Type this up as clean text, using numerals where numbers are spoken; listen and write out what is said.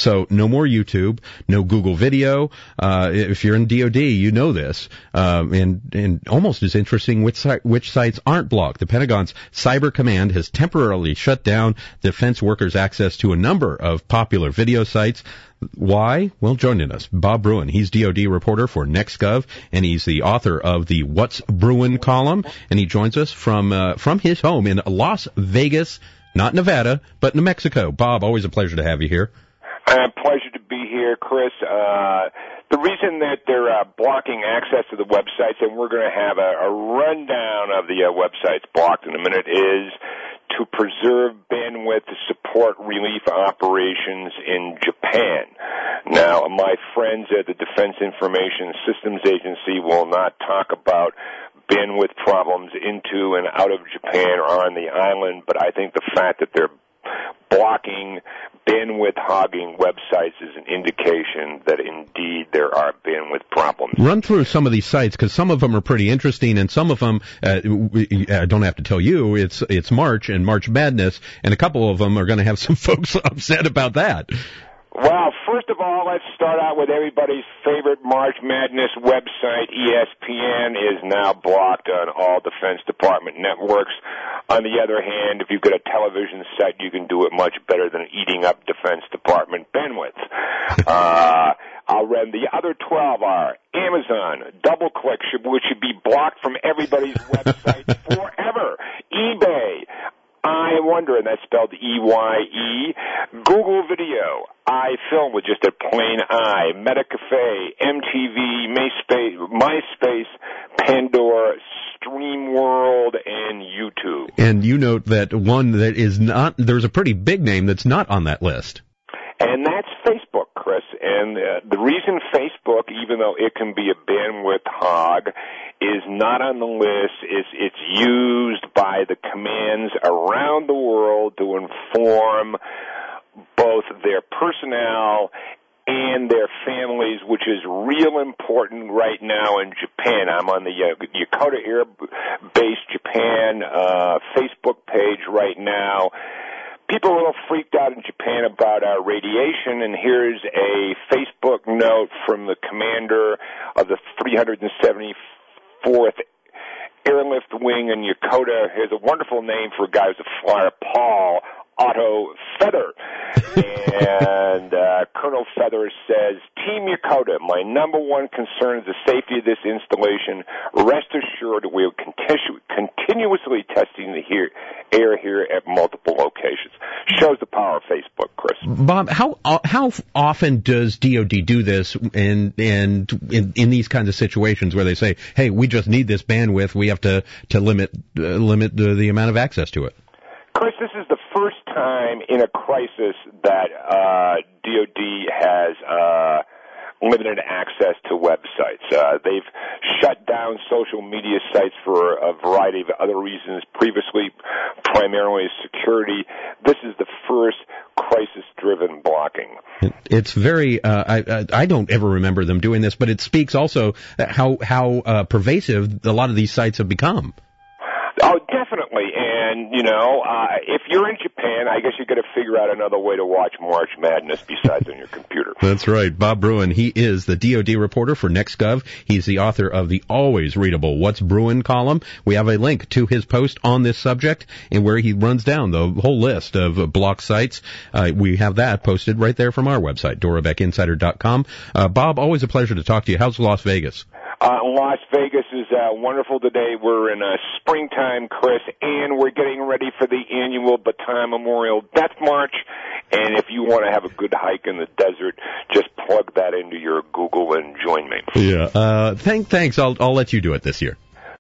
So no more YouTube, no Google Video. If you're in DoD, you know this. And almost as interesting, which sites aren't blocked. The Pentagon's Cyber Command has temporarily shut down defense workers' access to a number of popular video sites. Why? Well, joining us, Bob Bruen. He's DoD reporter for NextGov, and he's the author of the What's Bruen column, and he joins us from his home in Las Vegas, not Nevada, but New Mexico. Bob, always a pleasure to have you here. Pleasure to be here, Chris. The reason that they're blocking access to the websites, and we're going to have a rundown of the websites blocked in a minute, is to preserve bandwidth to support relief operations in Japan. Now, my friends at the Defense Information Systems Agency will not talk about bandwidth problems into and out of Japan or on the island, but I think the fact that they're blocking bandwidth hogging websites is an indication that indeed there are bandwidth problems. Run through some of these sites, because some of them are pretty interesting, and some of them, I don't have to tell you, it's March and March Madness, and a couple of them are going to have some folks upset about that. Well, first of all, let's start out with everybody's favorite March Madness website. ESPN is now blocked on all Defense Department networks. On the other hand, if you've got a television set, you can do it much better than eating up Defense Department bandwidth. I'll run the other 12 are Amazon, DoubleClick, which should be blocked from everybody's website forever. eBay, I Wonder, and that's spelled E-Y-E. Google Video, iFilm with just a plain I. MetaCafe, MTV, MySpace, Pandora, StreamWorld, and YouTube. And you note that one that is not, there's a pretty big name that's not on that list. And that's Facebook, Chris. And the reason Facebook, even though it can be a bandwidth hog, is not on the list is it's used by the commands around the world to inform both their personnel and their families, which is real important right now in Japan. I'm on the Yokota Air Base Japan Facebook page right now. People are a little freaked out in Japan about radiation, and here's a Facebook note from the commander of the 374th Airlift Wing in Yokota. Here's a wonderful name for a guy who's a flyer, Paul Otto Feather. And Colonel Feather says, Team Yokota, my number one concern is the safety of this installation. Rest assured that we are continuously testing the air here at multiple locations. Shows the power of Facebook, Chris. Bob, how often does DoD do this in these kinds of situations where they say, hey, we just need this bandwidth, we have to limit the amount of access to it? Chris, this is the first time in a crisis that DoD has limited access to websites. They've shut down social media sites for a variety of other reasons previously, primarily security. This is the first crisis-driven blocking. It's very, I don't ever remember them doing this, but it speaks also how pervasive a lot of these sites have become. Oh, definitely. And, if you're in Japan, I guess you got to figure out another way to watch March Madness besides on your computer. That's right. Bob Bruen, he is the DoD reporter for NextGov. He's the author of the always readable What's Bruen column. We have a link to his post on this subject and where he runs down the whole list of block sites. We have that posted right there from our website, DoraBeckInsider.com. Bob, always a pleasure to talk to you. How's Las Vegas? Las Vegas is wonderful today. We're in springtime, Chris, and we're getting ready for the annual Bataan Memorial Death March. And if you want to have a good hike in the desert, just plug that into your Google and join me. Yeah. Thanks. I'll let you do it this year.